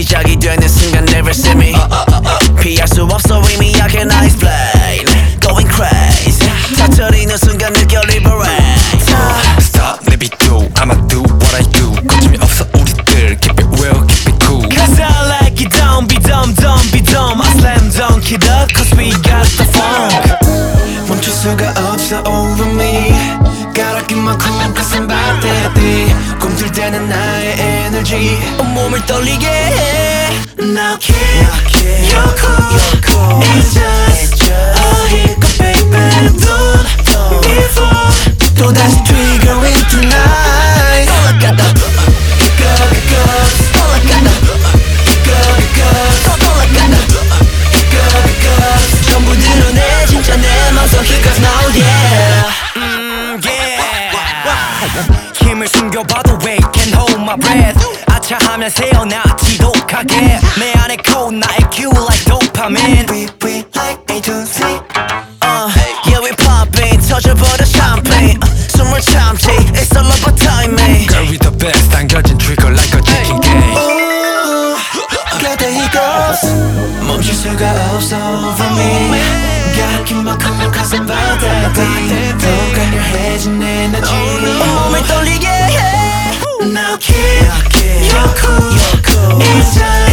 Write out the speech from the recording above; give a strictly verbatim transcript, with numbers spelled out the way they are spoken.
시작이 되는 순간 never see me 피할 수 없어 이미 I can explain Going crazy 터뜨리는 순간 느껴 liberate Stop 내비도 I'ma do what I do 거침이 없어 우리들 Keep it real keep it cool Cause I like it don't be dumb don't be dumb I slam dunk it up cause we got the funk 멈출 수가 없어 over me Gotta keep my cool cause I'm about that day 꿈틀 때는 나의 energy 온몸을 떨리게 해 Now kid, you're cool, you're cool. It's just a hiccup baby Don't before 또다시 triggering tonight All I got the hiccup, hiccups All I got the hiccup, hiccups All I got the hiccup, hiccups 전부 드러내 진짜 내 맘속 hiccups now yeah mm, yeah 힘을 숨겨봐도 wait can't hold my breath 아차하면 새어나 지독하게 내 안에 cold 나의 cue like dopamine We, we like A to Z uh, Yeah we popping 터져버려 champagne uh, 숨을 참지 It's all about timing Girl we the best 당겨진 trigger like a chicken game Ooh, got the hiccups 멈출 수가 없어 over me Gotta keep my cool cause I'm about that deep 더 강렬해진 에너지 온몸을 떨리게 해 Now kid, you're cool, you're cool. It's just